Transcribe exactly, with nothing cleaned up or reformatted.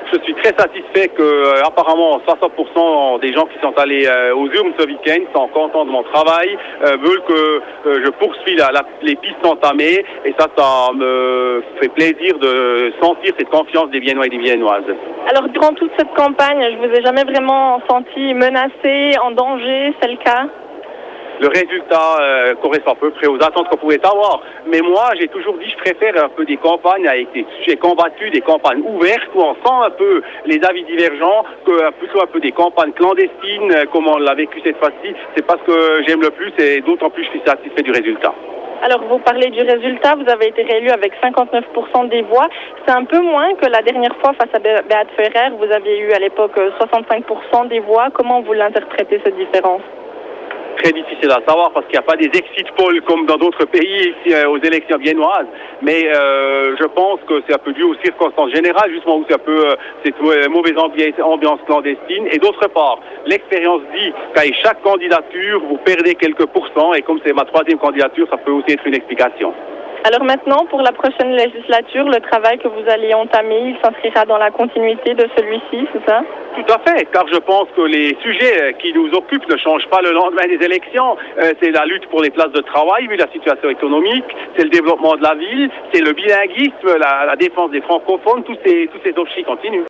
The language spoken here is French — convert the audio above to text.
Je suis très satisfait que, euh, apparemment, soixante pour cent des gens qui sont allés euh, aux urnes ce week-end sont contents de mon travail, euh, veulent que euh, je poursuis la, la, les pistes entamées, et ça, ça me fait plaisir de sentir cette confiance des Viennois et des Viennoises. Alors, durant toute cette campagne, je vous ai jamais vraiment senti menacé, en danger, c'est le cas? Le résultat euh, correspond à peu près aux attentes qu'on pouvait avoir. Mais moi, j'ai toujours dit, je préfère un peu des campagnes avec des sujets combattus, des campagnes ouvertes, où on sent un peu les avis divergents, que plutôt un peu des campagnes clandestines, euh, comme on l'a vécu cette fois-ci. C'est pas ce que j'aime le plus, et d'autant plus je suis satisfait du résultat. Alors, vous parlez du résultat, vous avez été réélu avec cinquante-neuf pour cent des voix. C'est un peu moins que la dernière fois face à Beat Ferer. Vous aviez eu à l'époque soixante-cinq pour cent des voix. Comment vous l'interprétez, cette différence? Très difficile à savoir parce qu'il n'y a pas des exit polls comme dans d'autres pays ici euh, aux élections viennoises. Mais euh, je pense que c'est un peu dû aux circonstances générales, justement, où c'est un peu euh, cette euh, mauvaise ambiance, ambiance clandestine. Et d'autre part, l'expérience dit qu'à chaque candidature, vous perdez quelques pourcents. Et comme c'est ma troisième candidature, ça peut aussi être une explication. Alors maintenant, pour la prochaine législature, le travail que vous allez entamer, il s'inscrira dans la continuité de celui-ci, c'est ça? Tout à fait, car je pense que les sujets qui nous occupent ne changent pas le lendemain des élections. Euh, c'est la lutte pour les places de travail, vu la situation économique, c'est le développement de la ville, c'est le bilinguisme, la, la défense des francophones, tous ces, tous ces objectifs continuent.